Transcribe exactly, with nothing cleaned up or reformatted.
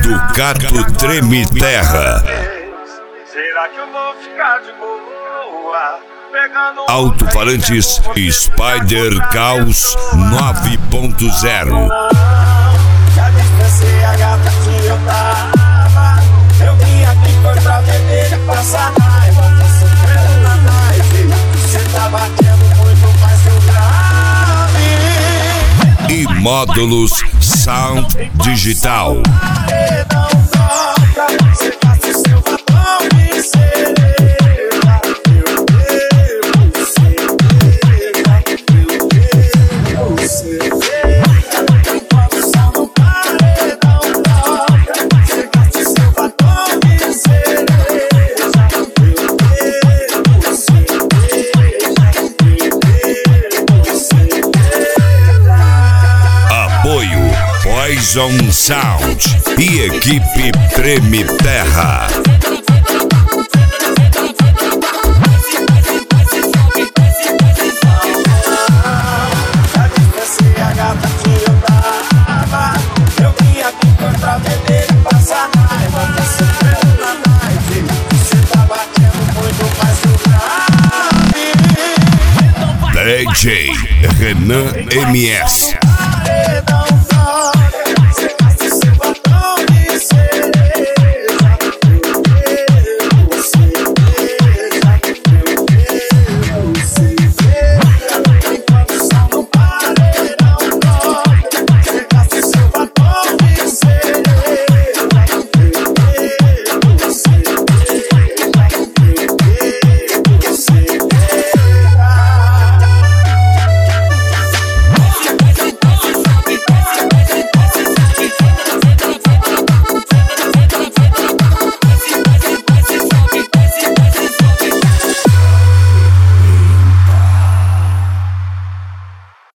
o gato treme terra. Será que eu vou ficar de boa? Pegando Alto-falantes Spider Caos nove ponto zero. Já dispensei a gata que eu tava. Eu vim aqui foi pra beber e passar raiva. Tô sofrendo na live. Cê tá batendo muito mais que o grave. E módulos Sound Digital. Paredão toca, cê passa o seu batom de cereza. Eu bebo cerveja, eu bebo cerveja. Enquanto o som do paredão toca, cê passa o seu batom de cerveja. Eu bebo cerveja, eu bebo cerveja. Apoio Poison Sound e equipe Treme Terra. Já dispensei a gata que eu tava. Eu vim aqui foi pra beber e passar raiva. Tô sofrendo na live. Cê tá batendo muito mais que o grave. D J Renan M S.